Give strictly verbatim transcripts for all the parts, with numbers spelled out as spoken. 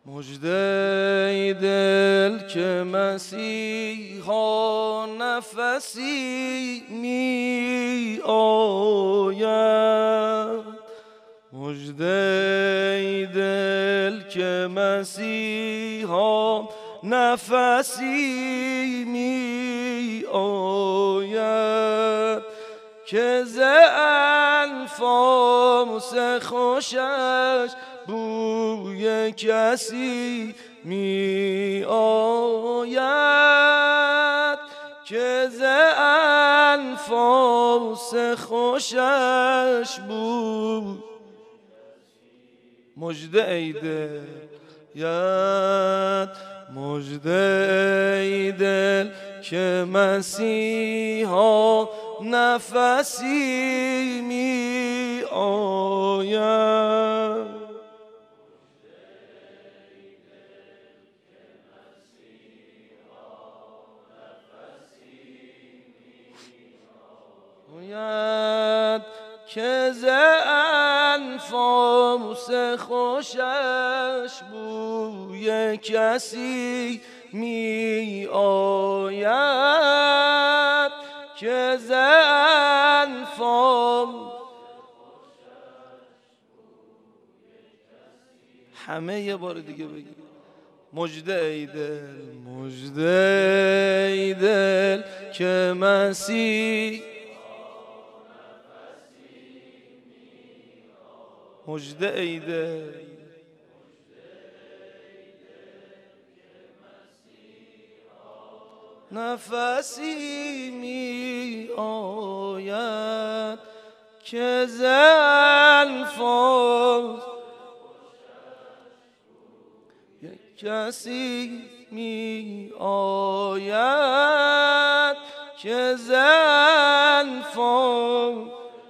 مژده ای دل که مسیحا نفسی می آید. مژده ای دل که مسیحا نفسی می آید، که ز انفاس خوشش بوی کسی می آید، که ز انفاس خوشش بوی. مژده ای دل ید، مژده ای دل که مسیحا نفسی می آید. که ز انفاس خوشش بوی کسی می آید، که ز انفاس. همه یه بار دیگه بگید. مژده ای دل، مژده ای دل که مسیح. مژده ای دل نفسی می آید، که ز انفاس کسی می آید، که ز انفاس.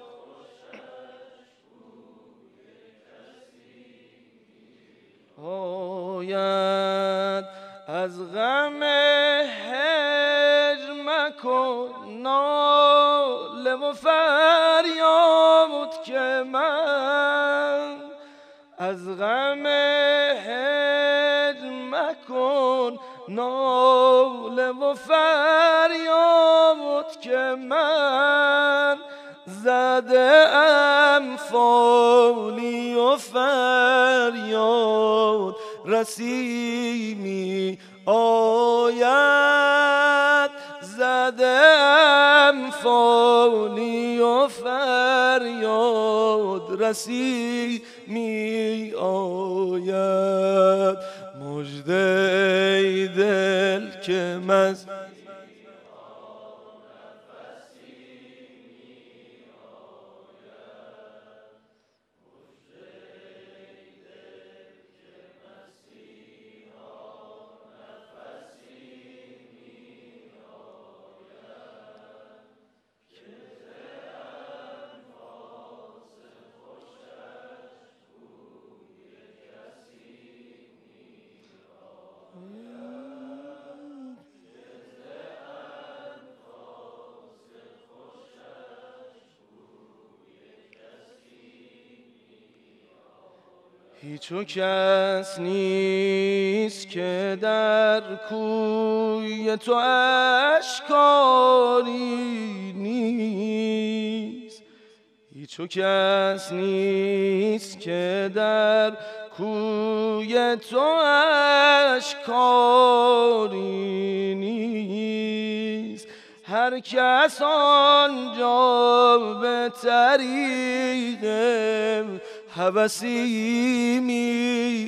آید از غم هجر مکن ناله و فریاد، که من از غم هجر مکن ناله و فریاد، که من زده ام فالی و فریاد رسی می آید، زده ام فالی و فریاد رسی می آید. مژده ای دل که مز هیچ و کس نیست که در کوی تو اشکاری نیست. هیچ و کس نیست که در کوی تو اشکاری نیست. هر کس آنجا به طریق هوسی می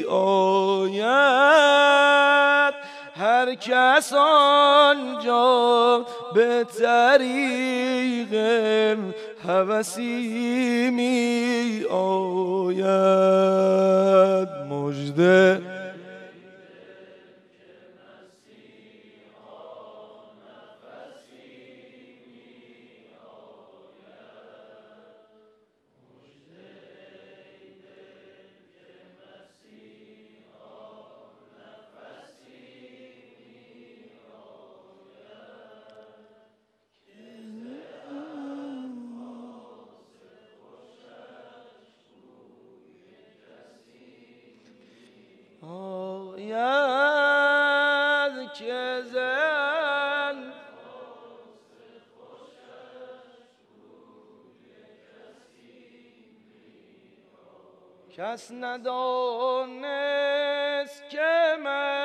آید. هر کس آنجا به طریق هوسی می آید. مژده آه کس ندانست که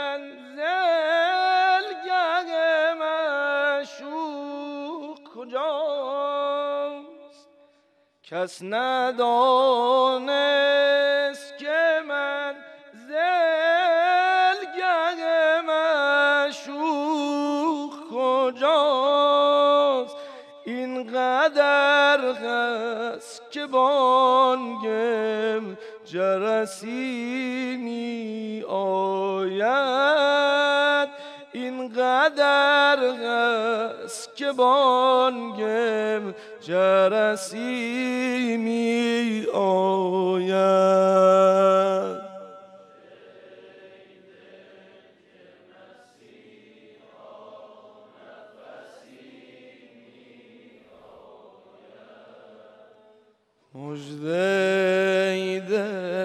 منزلگه معشوق کجاست، کس ندانست که منزلگه معشوق کجاست. اینقدر هست که بانگم جرسی می آید، اینقدر هست که بانگم جرسی می آید. مژده ای دل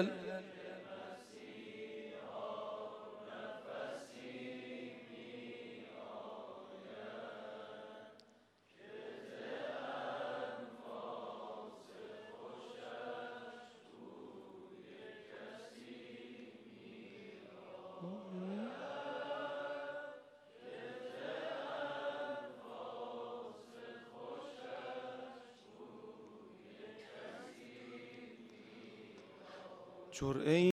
جرعه